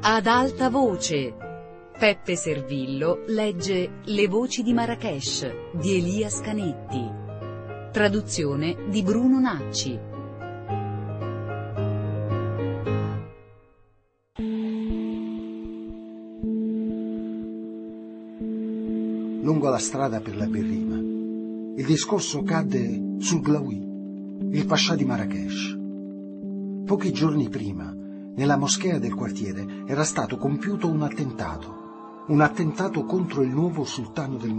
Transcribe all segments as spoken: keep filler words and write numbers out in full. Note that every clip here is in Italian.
Ad alta voce. Peppe Servillo legge Le voci di Marrakesh di Elia Scanetti. Traduzione di Bruno Nacci. Lungo la strada per la Berrima, il discorso cadde sul Glaoui, il pascià di Marrakesh. Pochi giorni prima, nella moschea del quartiere, era stato compiuto un attentato, un attentato contro il nuovo sultano del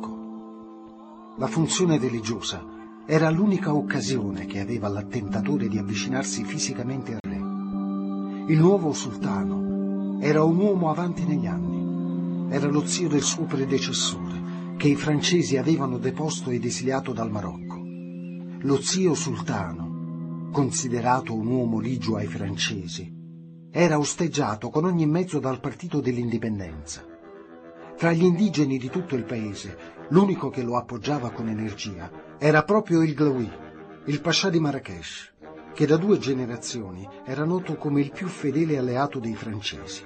Marocco. La funzione religiosa era l'unica occasione che aveva l'attentatore di avvicinarsi fisicamente al re. Il nuovo sultano era un uomo avanti negli anni, era lo zio del suo predecessore, che i francesi avevano deposto ed esiliato dal Marocco. Lo zio sultano, considerato un uomo ligio ai francesi, era osteggiato con ogni mezzo dal partito dell'indipendenza. Tra gli indigeni di tutto il paese, l'unico che lo appoggiava con energia era proprio il Glaoui, il pascià di Marrakesh, che da due generazioni era noto come il più fedele alleato dei francesi.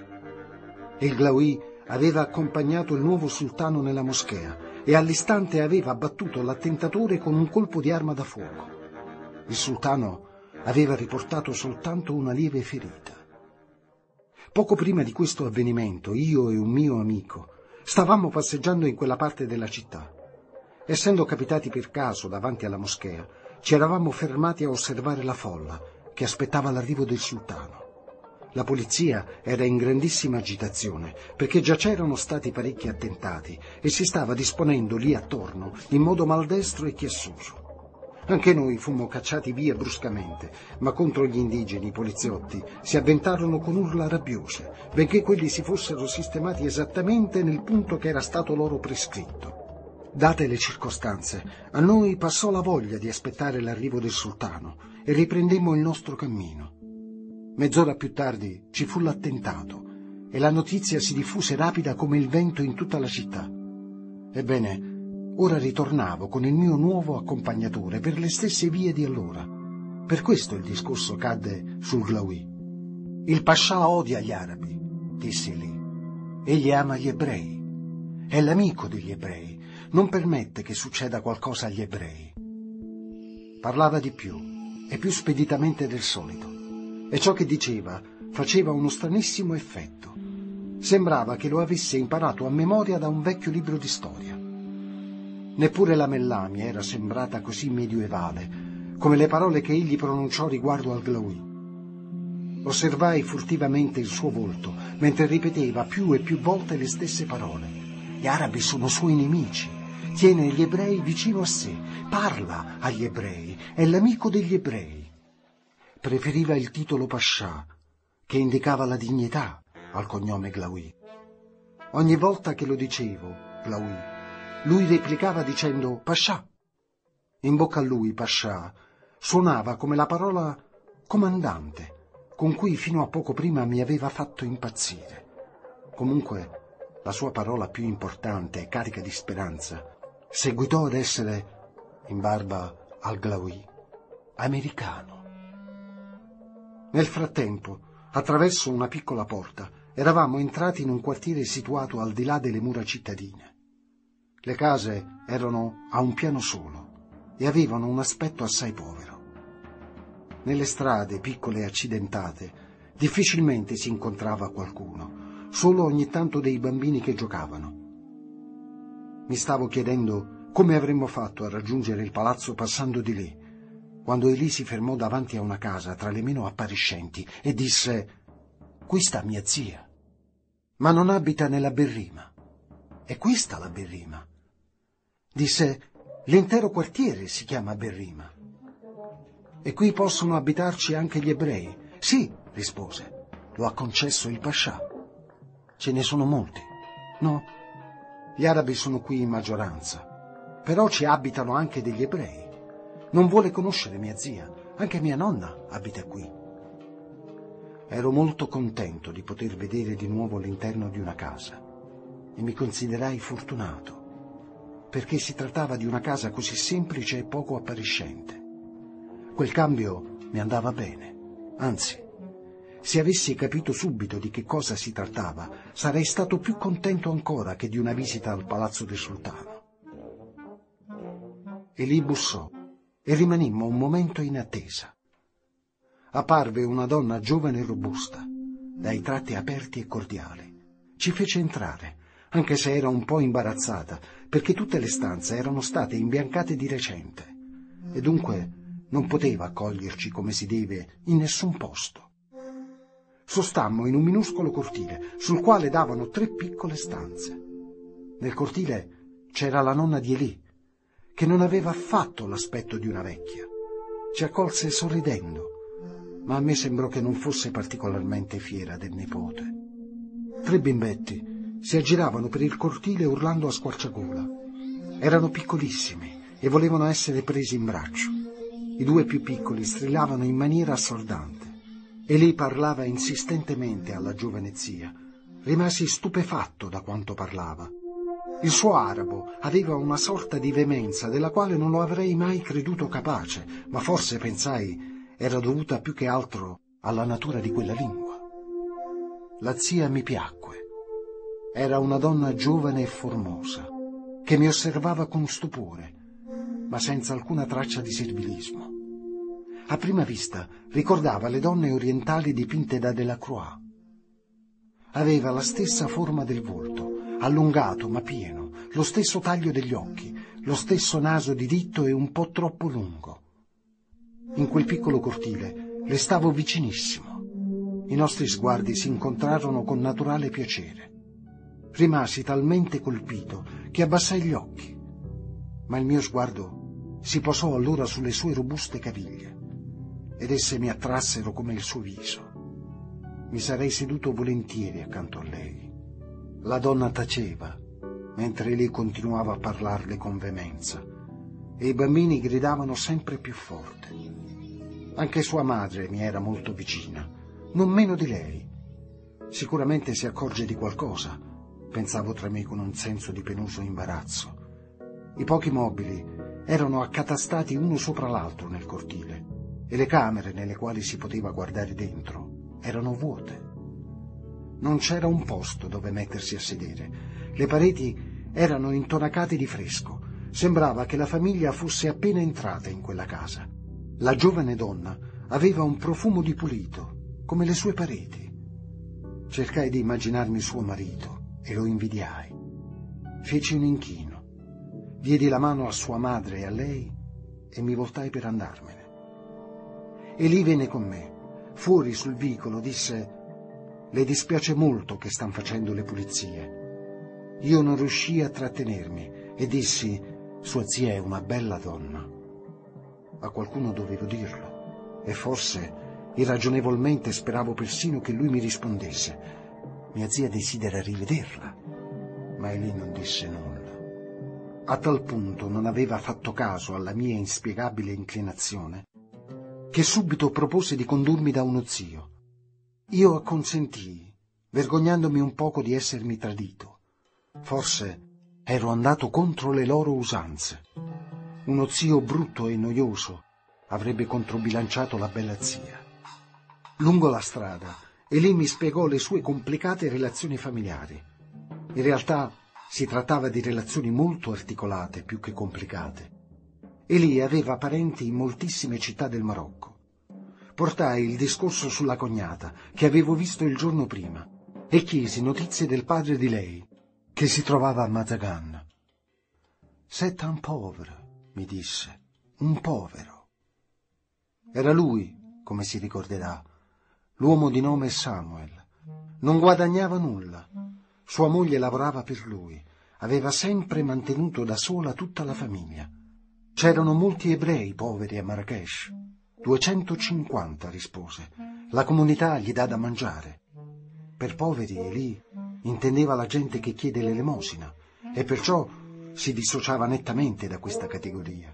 Il Glaoui aveva accompagnato il nuovo sultano nella moschea e all'istante aveva abbattuto l'attentatore con un colpo di arma da fuoco. Il sultano aveva riportato soltanto una lieve ferita. Poco prima di questo avvenimento, io e un mio amico stavamo passeggiando in quella parte della città. Essendo capitati per caso davanti alla moschea, ci eravamo fermati a osservare la folla che aspettava l'arrivo del sultano. La polizia era in grandissima agitazione perché già c'erano stati parecchi attentati e si stava disponendo lì attorno in modo maldestro e chiassoso. Anche noi fummo cacciati via bruscamente, ma contro gli indigeni i poliziotti si avventarono con urla rabbiose, benché quelli si fossero sistemati esattamente nel punto che era stato loro prescritto. Date le circostanze, a noi passò la voglia di aspettare l'arrivo del sultano e riprendemmo il nostro cammino. Mezz'ora più tardi ci fu l'attentato e la notizia si diffuse rapida come il vento in tutta la città. Ebbene, ora ritornavo con il mio nuovo accompagnatore per le stesse vie di allora. Per questo il discorso cadde sul Glaoui. Il pascià odia gli arabi, disse lì. Egli ama gli ebrei. È l'amico degli ebrei. Non permette che succeda qualcosa agli ebrei. Parlava di più e più speditamente del solito. E ciò che diceva faceva uno stranissimo effetto. Sembrava che lo avesse imparato a memoria da un vecchio libro di storia. Neppure la Mellami era sembrata così medioevale, come le parole che egli pronunciò riguardo al Glaoui. Osservai furtivamente il suo volto, mentre ripeteva più e più volte le stesse parole. Gli arabi sono suoi nemici, tiene gli ebrei vicino a sé, parla agli ebrei, è l'amico degli ebrei. Preferiva il titolo pascià, che indicava la dignità, al cognome Glaoui. Ogni volta che lo dicevo, Glaoui, lui replicava dicendo pascià. In bocca a lui pascià suonava come la parola comandante, con cui fino a poco prima mi aveva fatto impazzire. Comunque, la sua parola più importante e carica di speranza seguitò ad essere, in barba al Glaoui, americano. Nel frattempo, attraverso una piccola porta, eravamo entrati in un quartiere situato al di là delle mura cittadine. Le case erano a un piano solo e avevano un aspetto assai povero. Nelle strade, piccole e accidentate, difficilmente si incontrava qualcuno, solo ogni tanto dei bambini che giocavano. Mi stavo chiedendo come avremmo fatto a raggiungere il palazzo passando di lì, quando Elie si fermò davanti a una casa tra le meno appariscenti e disse: «Qui sta mia zia, ma non abita nella Berrima. È questa la Berrima». Disse: «L'intero quartiere si chiama Berrima». «E qui possono abitarci anche gli ebrei?» «Sì», rispose, «lo ha concesso il pascià». «Ce ne sono molti?» «No, gli arabi sono qui in maggioranza, però ci abitano anche degli ebrei. Non vuole conoscere mia zia, anche mia nonna abita qui». Ero molto contento di poter vedere di nuovo l'interno di una casa e mi considerai fortunato, perché si trattava di una casa così semplice e poco appariscente. Quel cambio mi andava bene, anzi, se avessi capito subito di che cosa si trattava, sarei stato più contento ancora che di una visita al palazzo del sultano. Elì bussò e rimanimmo un momento in attesa. Apparve una donna giovane e robusta, dai tratti aperti e cordiali. Ci fece entrare, anche se era un po' imbarazzata, perché tutte le stanze erano state imbiancate di recente, e dunque non poteva accoglierci come si deve in nessun posto. Sostammo in un minuscolo cortile, sul quale davano tre piccole stanze. Nel cortile c'era la nonna di Elì, che non aveva affatto l'aspetto di una vecchia. Ci accolse sorridendo, ma a me sembrò che non fosse particolarmente fiera del nipote. Tre bimbetti si aggiravano per il cortile urlando a squarciagola. Erano piccolissimi e volevano essere presi in braccio. I due più piccoli strillavano in maniera assordante. Elì parlava insistentemente alla giovane zia. Rimasi stupefatto da quanto parlava. Il suo arabo aveva una sorta di veemenza della quale non lo avrei mai creduto capace, ma forse, pensai, era dovuta più che altro alla natura di quella lingua. La zia mi piacque. Era una donna giovane e formosa, che mi osservava con stupore, ma senza alcuna traccia di servilismo. A prima vista ricordava le donne orientali dipinte da Delacroix. Aveva la stessa forma del volto, allungato ma pieno, lo stesso taglio degli occhi, lo stesso naso diritto e un po' troppo lungo. In quel piccolo cortile le stavo vicinissimo. I nostri sguardi si incontrarono con naturale piacere. Rimasi talmente colpito che abbassai gli occhi, ma il mio sguardo si posò allora sulle sue robuste caviglie ed esse mi attrassero come il suo viso. Mi sarei seduto volentieri accanto a lei. La donna taceva, mentre lei continuava a parlarle con veemenza, e i bambini gridavano sempre più forte. Anche sua madre mi era molto vicina, non meno di lei. Sicuramente si accorge di qualcosa, pensavo tra me con un senso di penoso imbarazzo. I pochi mobili erano accatastati uno sopra l'altro nel cortile, e le camere nelle quali si poteva guardare dentro erano vuote. Non c'era un posto dove mettersi a sedere. Le pareti erano intonacate di fresco. Sembrava che la famiglia fosse appena entrata in quella casa. La giovane donna aveva un profumo di pulito, come le sue pareti. Cercai di immaginarmi suo marito e lo invidiai. Feci un inchino. Diedi la mano a sua madre e a lei e mi voltai per andarmene. Elì venne con me. Fuori sul vicolo disse: «Le dispiace molto che stan facendo le pulizie». Io non riuscii a trattenermi e dissi: «Sua zia è una bella donna». A qualcuno dovevo dirlo, e forse, irragionevolmente, speravo persino che lui mi rispondesse: «Mia zia desidera rivederla». Ma Elì non disse nulla. A tal punto non aveva fatto caso alla mia inspiegabile inclinazione che subito propose di condurmi da uno zio. Io acconsentii, vergognandomi un poco di essermi tradito. Forse ero andato contro le loro usanze. Uno zio brutto e noioso avrebbe controbilanciato la bella zia. Lungo la strada, Elì mi spiegò le sue complicate relazioni familiari. In realtà si trattava di relazioni molto articolate più che complicate. Elì aveva parenti in moltissime città del Marocco. Portai il discorso sulla cognata, che avevo visto il giorno prima, e chiesi notizie del padre di lei, che si trovava a Mazagan. «C'est un pauvre», mi disse, «un povero». Era lui, come si ricorderà, l'uomo di nome Samuel. Non guadagnava nulla. Sua moglie lavorava per lui. Aveva sempre mantenuto da sola tutta la famiglia. C'erano molti ebrei poveri a Marrakech. duecentocinquanta, rispose. La comunità gli dà da mangiare. Per poveri Elì intendeva la gente che chiede l'elemosina e perciò si dissociava nettamente da questa categoria.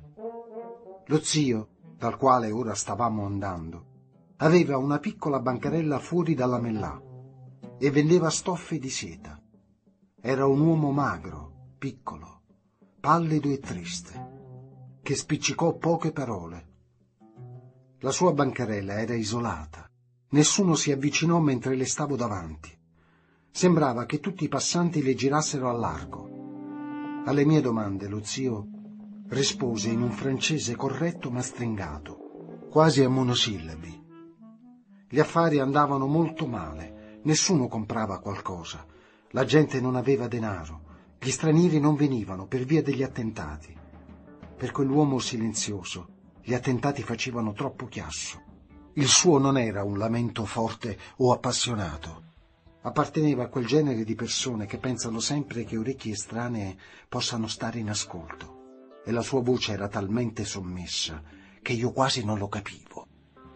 Lo zio, dal quale ora stavamo andando, aveva una piccola bancarella fuori dalla mellà e vendeva stoffe di seta. Era un uomo magro, piccolo, pallido e triste, che spiccicò poche parole. La sua bancarella era isolata, Nessuno si avvicinò mentre le stavo davanti. Sembrava che tutti i passanti le girassero a largo. Alle mie domande lo zio rispose in un francese corretto ma stringato, quasi a monosillabi. Gli affari andavano molto male, nessuno comprava qualcosa, la gente non aveva denaro, gli stranieri non venivano per via degli attentati. Per quell'uomo silenzioso, gli attentati facevano troppo chiasso. Il suo non era un lamento forte o appassionato. Apparteneva a quel genere di persone che pensano sempre che orecchie estranee possano stare in ascolto, e la sua voce era talmente sommessa che io quasi non lo capivo.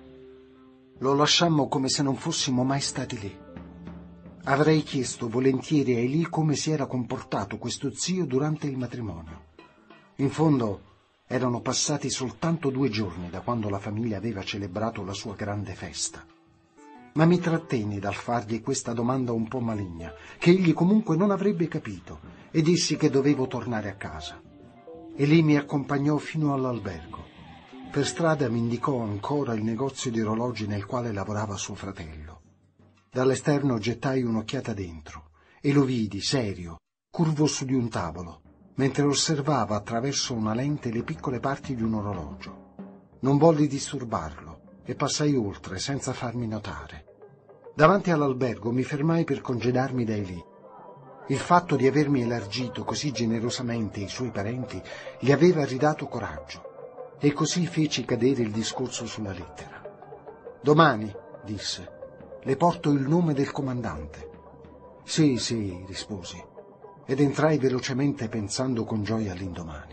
Lo lasciammo come se non fossimo mai stati lì. Avrei chiesto volentieri a Elie come si era comportato questo zio durante il matrimonio. In fondo erano passati soltanto due giorni da quando la famiglia aveva celebrato la sua grande festa. Ma mi trattenni dal fargli questa domanda un po' maligna, che egli comunque non avrebbe capito, e dissi che dovevo tornare a casa. Elie mi accompagnò fino all'albergo. Per strada mi indicò ancora il negozio di orologi nel quale lavorava suo fratello. Dall'esterno gettai un'occhiata dentro e lo vidi serio, curvo su di un tavolo, mentre osservava attraverso una lente le piccole parti di un orologio. Non volli disturbarlo e passai oltre senza farmi notare. Davanti all'albergo mi fermai per congedarmi da Elie. Il fatto di avermi elargito così generosamente i suoi parenti gli aveva ridato coraggio, e così feci cadere il discorso sulla lettera. «Domani», disse, «le porto il nome del comandante». «Sì, sì», risposi, ed entrai velocemente pensando con gioia all'indomani.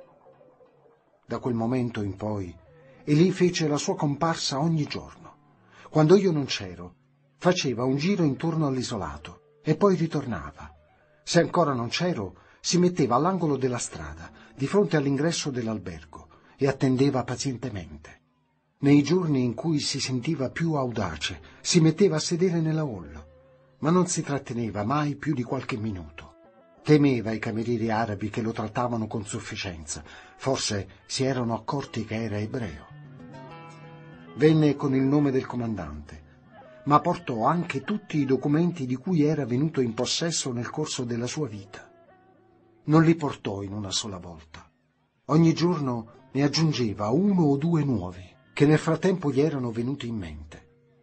Da quel momento in poi Elie fece la sua comparsa ogni giorno. Quando io non c'ero, faceva un giro intorno all'isolato e poi ritornava. Se ancora non c'ero, si metteva all'angolo della strada, di fronte all'ingresso dell'albergo, e attendeva pazientemente. Nei giorni in cui si sentiva più audace, si metteva a sedere nella hall, ma non si tratteneva mai più di qualche minuto. Temeva i camerieri arabi che lo trattavano con sufficienza. Forse si erano accorti che era ebreo. Venne con il nome del comandante, ma portò anche tutti i documenti di cui era venuto in possesso nel corso della sua vita. Non li portò in una sola volta. Ogni giorno ne aggiungeva uno o due nuovi, che nel frattempo gli erano venuti in mente.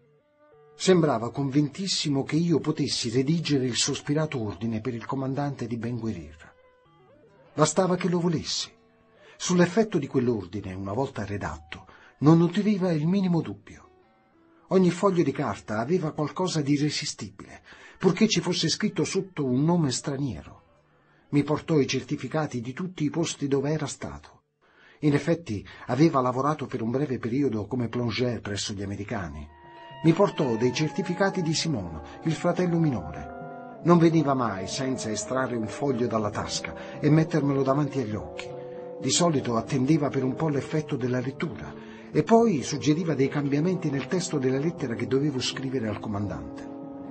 Sembrava convintissimo che io potessi redigere il sospirato ordine per il comandante di Ben Guerir. Bastava che lo volessi. Sull'effetto di quell'ordine, una volta redatto, non nutriva il minimo dubbio. Ogni foglio di carta aveva qualcosa di irresistibile, purché ci fosse scritto sotto un nome straniero. Mi portò i certificati di tutti i posti dove era stato. In effetti aveva lavorato per un breve periodo come plongeur presso gli americani. Mi portò dei certificati di Simone, il fratello minore. Non veniva mai senza estrarre un foglio dalla tasca e mettermelo davanti agli occhi. Di solito attendeva per un po' l'effetto della lettura e poi suggeriva dei cambiamenti nel testo della lettera che dovevo scrivere al comandante.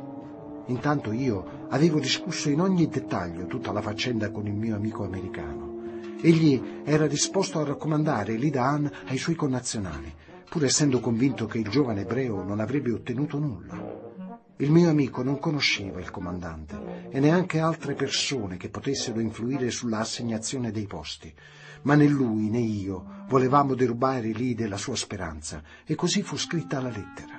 Intanto io avevo discusso in ogni dettaglio tutta la faccenda con il mio amico americano. Egli era disposto a raccomandare Elie Dahan ai suoi connazionali, pur essendo convinto che il giovane ebreo non avrebbe ottenuto nulla. Il mio amico non conosceva il comandante e neanche altre persone che potessero influire sulla assegnazione dei posti, ma né lui né io volevamo derubare Elie della sua speranza, e così fu scritta la lettera.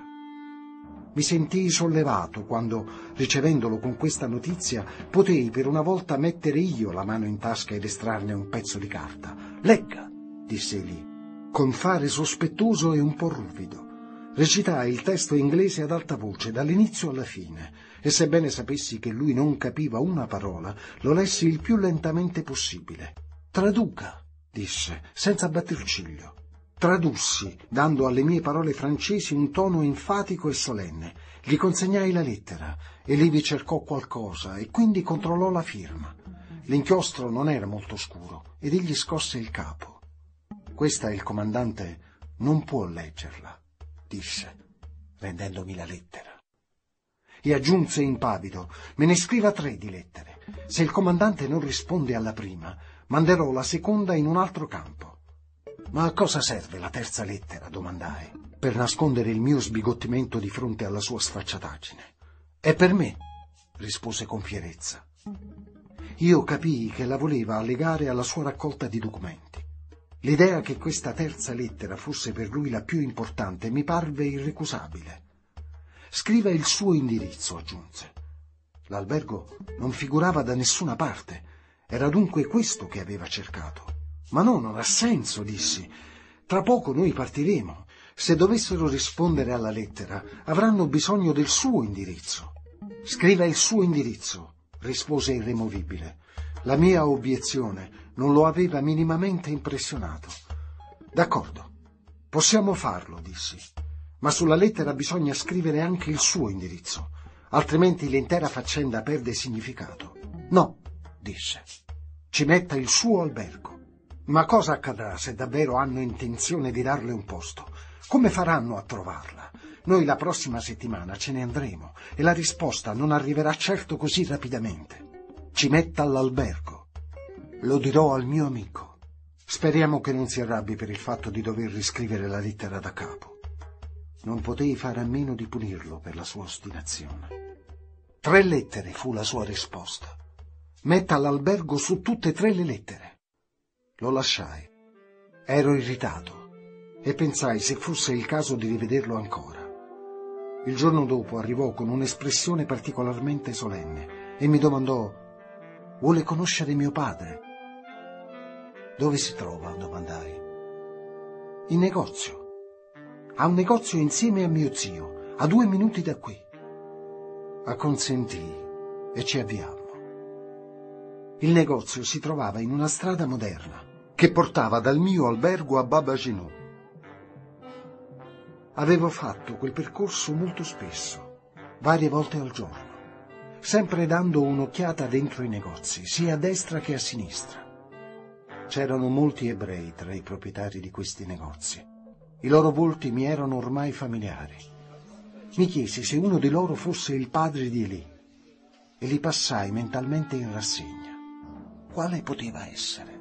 Mi sentii sollevato quando, ricevendolo con questa notizia, potei per una volta mettere io la mano in tasca ed estrarne un pezzo di carta. «Legga», disse Elie, con fare sospettoso e un po' ruvido. Recitai il testo inglese ad alta voce, dall'inizio alla fine, e sebbene sapessi che lui non capiva una parola, lo lessi il più lentamente possibile. «Traduca», disse, senza batter ciglio. Tradussi, dando alle mie parole francesi un tono enfatico e solenne. Gli consegnai la lettera, e Elie cercò qualcosa, e quindi controllò la firma. L'inchiostro non era molto scuro, ed egli scosse il capo. «Questa il comandante non può leggerla», disse, rendendomi la lettera. E aggiunse impavido: «Me ne scriva tre di lettere. Se il comandante non risponde alla prima, manderò la seconda in un altro campo». «Ma a cosa serve la terza lettera?» domandai. per nascondere il mio sbigottimento di fronte alla sua sfacciataggine. «È per me», rispose con fierezza. Io capii che la voleva allegare alla sua raccolta di documenti. L'idea che questa terza lettera fosse per lui la più importante mi parve irrecusabile. «Scriva il suo indirizzo», aggiunse. L'albergo non figurava da nessuna parte. Era dunque questo che aveva cercato. «Ma no, non ha senso», dissi. «Tra poco noi partiremo. Se dovessero rispondere alla lettera, avranno bisogno del suo indirizzo». «Scriva il suo indirizzo», rispose irremovibile. La mia obiezione non lo aveva minimamente impressionato. «D'accordo, possiamo farlo», dissi. «Ma sulla lettera bisogna scrivere anche il suo indirizzo, altrimenti l'intera faccenda perde significato». «No», disse, «ci metta il suo albergo». «Ma cosa accadrà se davvero hanno intenzione di darle un posto? Come faranno a trovarla? Noi la prossima settimana ce ne andremo e la risposta non arriverà certo così rapidamente. Ci metta all'albergo. Lo dirò al mio amico. Speriamo che non si arrabbi per il fatto di dover riscrivere la lettera da capo». Non potei fare a meno di punirlo per la sua ostinazione. Tre lettere fu la sua risposta. «Metta all'albergo su tutte e tre le lettere». Lo lasciai. Ero irritato e pensai se fosse il caso di rivederlo ancora. Il giorno dopo arrivò con un'espressione particolarmente solenne e mi domandò: «Vuole conoscere mio padre?» «Dove si trova?» domandai. «In negozio. Ha un negozio insieme a mio zio, a due minuti da qui». Acconsentì e ci avviammo. Il negozio si trovava in una strada moderna che portava dal mio albergo a Babagino. Avevo fatto quel percorso molto spesso, varie volte al giorno, sempre dando un'occhiata dentro i negozi, sia a destra che a sinistra. C'erano molti ebrei tra i proprietari di questi negozi. I loro volti mi erano ormai familiari. Mi chiesi se uno di loro fosse il padre di Elì e li passai mentalmente in rassegna. Quale poteva essere?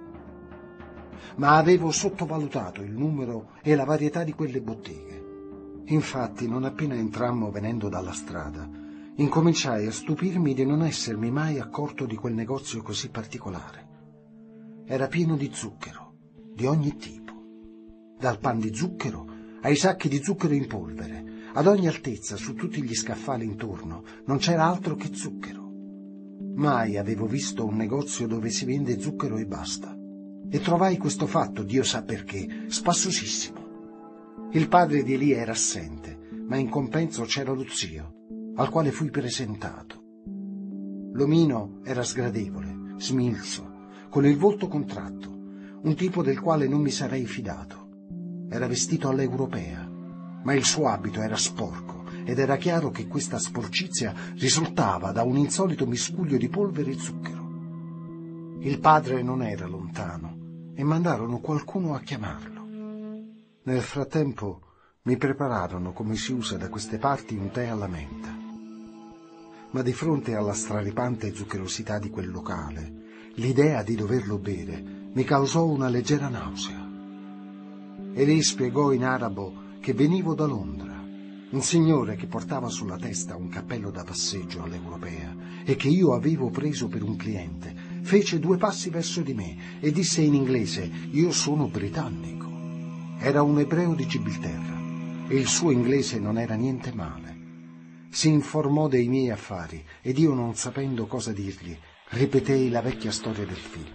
Ma avevo sottovalutato il numero e la varietà di quelle botteghe. Infatti, non appena entrammo venendo dalla strada, incominciai a stupirmi di non essermi mai accorto di quel negozio così particolare. Era pieno di zucchero, di ogni tipo, dal pan di zucchero ai sacchi di zucchero in polvere. Ad ogni altezza, su tutti gli scaffali intorno, non c'era altro che zucchero. Mai avevo visto un negozio dove si vende zucchero e basta. E trovai questo fatto, Dio sa perché, spassosissimo. Il padre di Elì era assente, ma in compenso c'era lo zio, al quale fui presentato. L'omino era sgradevole, smilzo, con il volto contratto, un tipo del quale non mi sarei fidato. Era vestito all'europea, ma il suo abito era sporco ed era chiaro che questa sporcizia risultava da un insolito miscuglio di polvere e zucchero. Il padre non era lontano e mandarono qualcuno a chiamarlo. Nel frattempo mi prepararono, come si usa da queste parti, un tè alla menta. Ma di fronte alla straripante zuccherosità di quel locale, l'idea di doverlo bere mi causò una leggera nausea. Elì spiegò in arabo che venivo da Londra, un signore che portava sulla testa un cappello da passeggio all'europea e che io avevo preso per un cliente, fece due passi verso di me e disse in inglese: «Io sono britannico». Era un ebreo di Gibilterra e il suo inglese non era niente male. Si informò dei miei affari ed io, non sapendo cosa dirgli, ripetei la vecchia storia del film.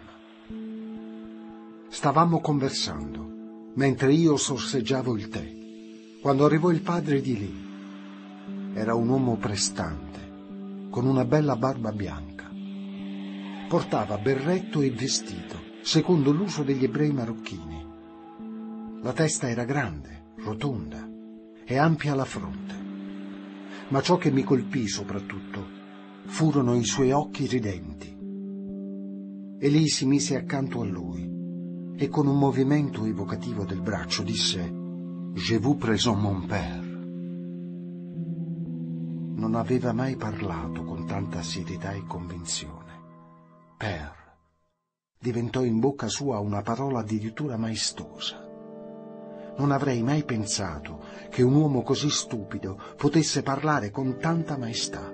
Stavamo conversando mentre io sorseggiavo il tè, quando arrivò il padre di Elì. Era un uomo prestante, con una bella barba bianca. Portava berretto e vestito, secondo l'uso degli ebrei marocchini. La testa era grande, rotonda e ampia la fronte. Ma ciò che mi colpì soprattutto furono i suoi occhi ridenti. Elì si mise accanto a lui e con un movimento evocativo del braccio disse: «Je vous présente mon père». Non aveva mai parlato con tanta serietà e convinzione. Père diventò in bocca sua una parola addirittura maestosa. non avrei mai pensato che un uomo così stupido potesse parlare con tanta maestà.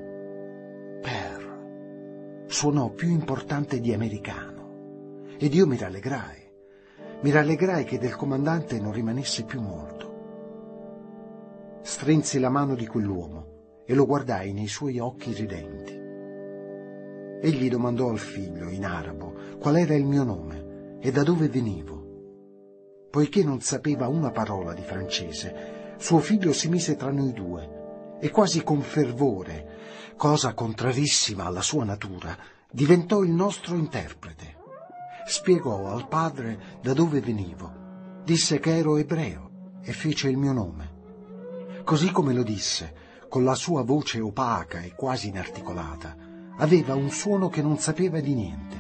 Per suonò più importante di americano ed io mi rallegrai. Mi rallegrai che del comandante non rimanesse più molto. Strinsi la mano di quell'uomo e lo guardai nei suoi occhi ridenti. Egli domandò al figlio, in arabo, qual era il mio nome e da dove venivo. Poiché non sapeva una parola di francese, suo figlio si mise tra noi due e quasi con fervore, cosa contrarissima alla sua natura, diventò il nostro interprete. Spiegò al padre da dove venivo, disse che ero ebreo e fece il mio nome. Così come lo disse, con la sua voce opaca e quasi inarticolata, aveva un suono che non sapeva di niente.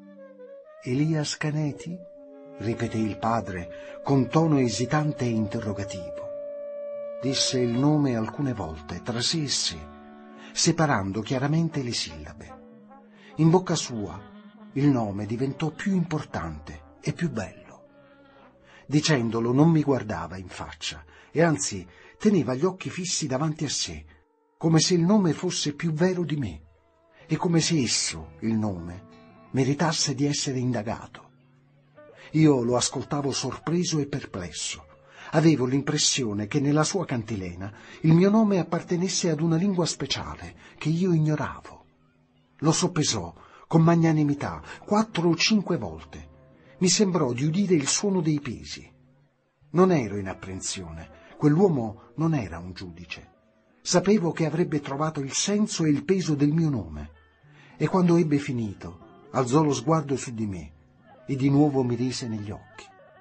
Elia Scanetti? Ripeté il padre con tono esitante e interrogativo. Disse il nome alcune volte, tra sé e sé, separando chiaramente le sillabe. In bocca sua il nome diventò più importante e più bello. Dicendolo non mi guardava in faccia e anzi teneva gli occhi fissi davanti a sé, come se il nome fosse più vero di me e come se esso, il nome, meritasse di essere indagato. Io lo ascoltavo sorpreso e perplesso. Avevo l'impressione che nella sua cantilena il mio nome appartenesse ad una lingua speciale che io ignoravo. Lo soppesò con magnanimità quattro o cinque volte. Mi sembrò di udire il suono dei pesi. Non ero in apprensione. Quell'uomo non era un giudice. Sapevo che avrebbe trovato il senso e il peso del mio nome. E quando ebbe finito, alzò lo sguardo su di me e di nuovo mi rise negli occhi.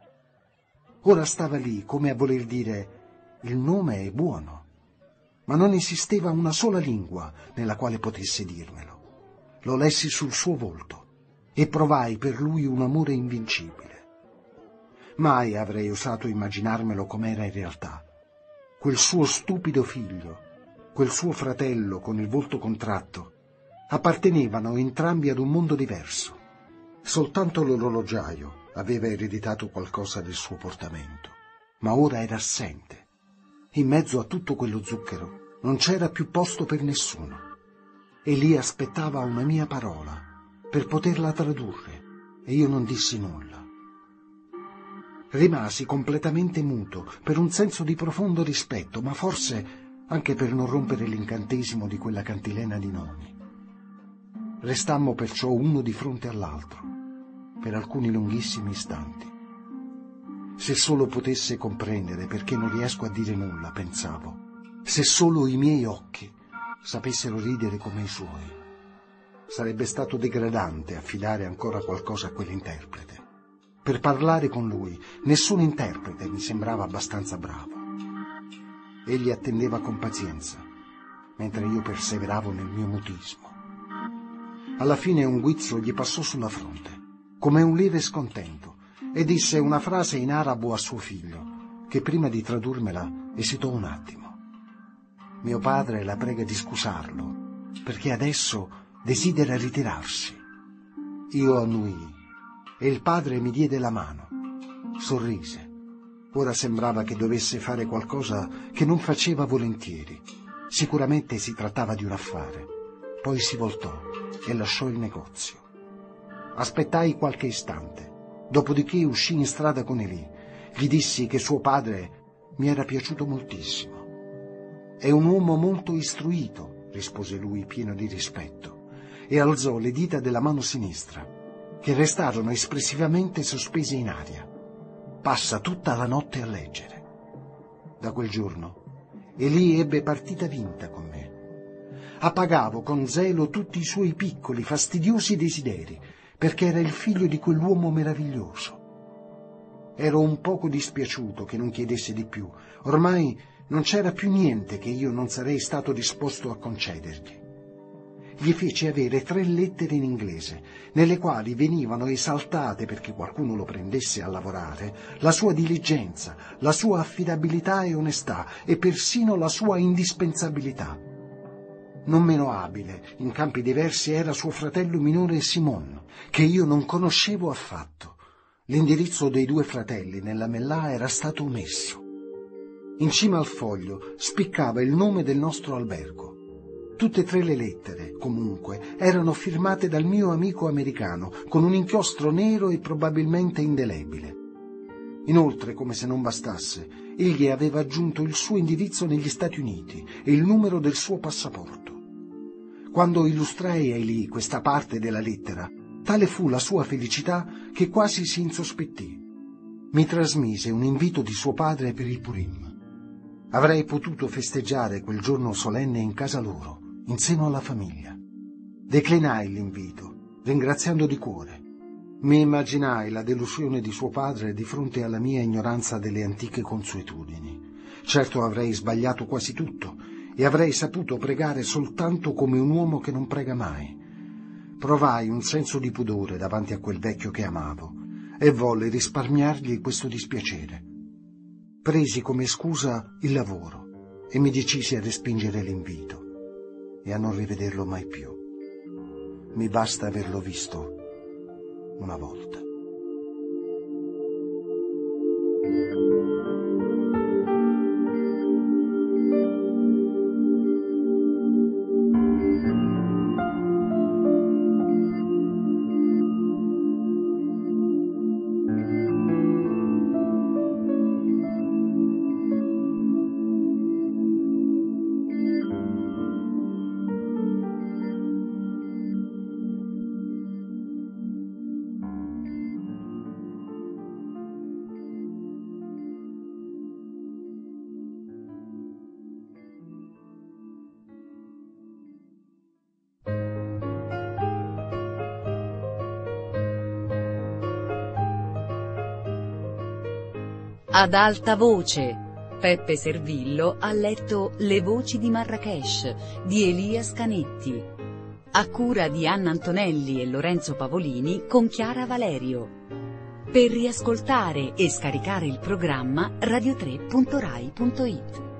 Ora stava lì come a voler dire: il nome è buono, ma non esisteva una sola lingua nella quale potesse dirmelo. Lo lessi sul suo volto e provai per lui un amore invincibile. Mai avrei osato immaginarmelo com'era in realtà. Quel suo stupido figlio, quel suo fratello con il volto contratto, appartenevano entrambi ad un mondo diverso. Soltanto l'orologiaio aveva ereditato qualcosa del suo portamento, ma ora era assente. In mezzo a tutto quello zucchero non c'era più posto per nessuno. E lì aspettava una mia parola per poterla tradurre, e io non dissi nulla. Rimasi completamente muto per un senso di profondo rispetto, ma forse anche per non rompere l'incantesimo di quella cantilena di nomi. Restammo perciò uno di fronte all'altro per alcuni lunghissimi istanti. Se solo potesse comprendere perché non riesco a dire nulla, pensavo. Se solo i miei occhi sapessero ridere come i suoi. Sarebbe stato degradante affidare ancora qualcosa a quell'interprete. Per parlare con lui, nessun interprete mi sembrava abbastanza bravo. Egli attendeva con pazienza, mentre io perseveravo nel mio mutismo. Alla fine un guizzo gli passò sulla fronte, come un lieve scontento, e disse una frase in arabo a suo figlio, che prima di tradurmela esitò un attimo. Mio padre la prega di scusarlo, perché adesso desidera ritirarsi. Io annuii, e il padre mi diede la mano. Sorrise. Ora sembrava che dovesse fare qualcosa che non faceva volentieri. Sicuramente si trattava di un affare. Poi si voltò e lasciò il negozio. Aspettai qualche istante, dopodiché uscì in strada con Elì. Gli dissi che suo padre mi era piaciuto moltissimo. È un uomo molto istruito, rispose lui pieno di rispetto, e alzò le dita della mano sinistra, che restarono espressivamente sospese in aria. Passa tutta la notte a leggere. Da quel giorno Elì ebbe partita vinta con me. Appagavo con zelo tutti i suoi piccoli, fastidiosi desideri, perché era il figlio di quell'uomo meraviglioso. Ero un poco dispiaciuto che non chiedesse di più. Ormai non c'era più niente che io non sarei stato disposto a concedergli. Gli feci avere tre lettere in inglese, nelle quali venivano esaltate, perché qualcuno lo prendesse a lavorare, la sua diligenza, la sua affidabilità e onestà, e persino la sua indispensabilità. Non meno abile, in campi diversi, era suo fratello minore Simon, che io non conoscevo affatto, L'indirizzo dei due fratelli nella mellà era stato omesso. In cima al foglio spiccava il nome del nostro albergo. Tutte e tre le lettere, comunque, erano firmate dal mio amico americano, con un inchiostro nero e probabilmente indelebile. Inoltre, come se non bastasse, egli aveva aggiunto il suo indirizzo negli Stati Uniti e il numero del suo passaporto. Quando illustrai a Elie questa parte della lettera, tale fu la sua felicità che quasi si insospettì. Mi trasmise un invito di suo padre per il Purim. Avrei potuto festeggiare quel giorno solenne in casa loro, in seno alla famiglia. Declinai l'invito, ringraziando di cuore. Mi immaginai la delusione di suo padre di fronte alla mia ignoranza delle antiche consuetudini. Certo avrei sbagliato quasi tutto e avrei saputo pregare soltanto come un uomo che non prega mai. Provai un senso di pudore davanti a quel vecchio che amavo e volli risparmiargli questo dispiacere. Presi come scusa il lavoro e mi decisi a respingere l'invito e a non rivederlo mai più. Mi basta averlo visto una volta. Ad alta voce, Peppe Servillo ha letto Le voci di Marrakesh di Elia Scanetti, a cura di Anna Antonelli e Lorenzo Pavolini con Chiara Valerio. Per riascoltare e scaricare il programma radio tre punto rai punto it.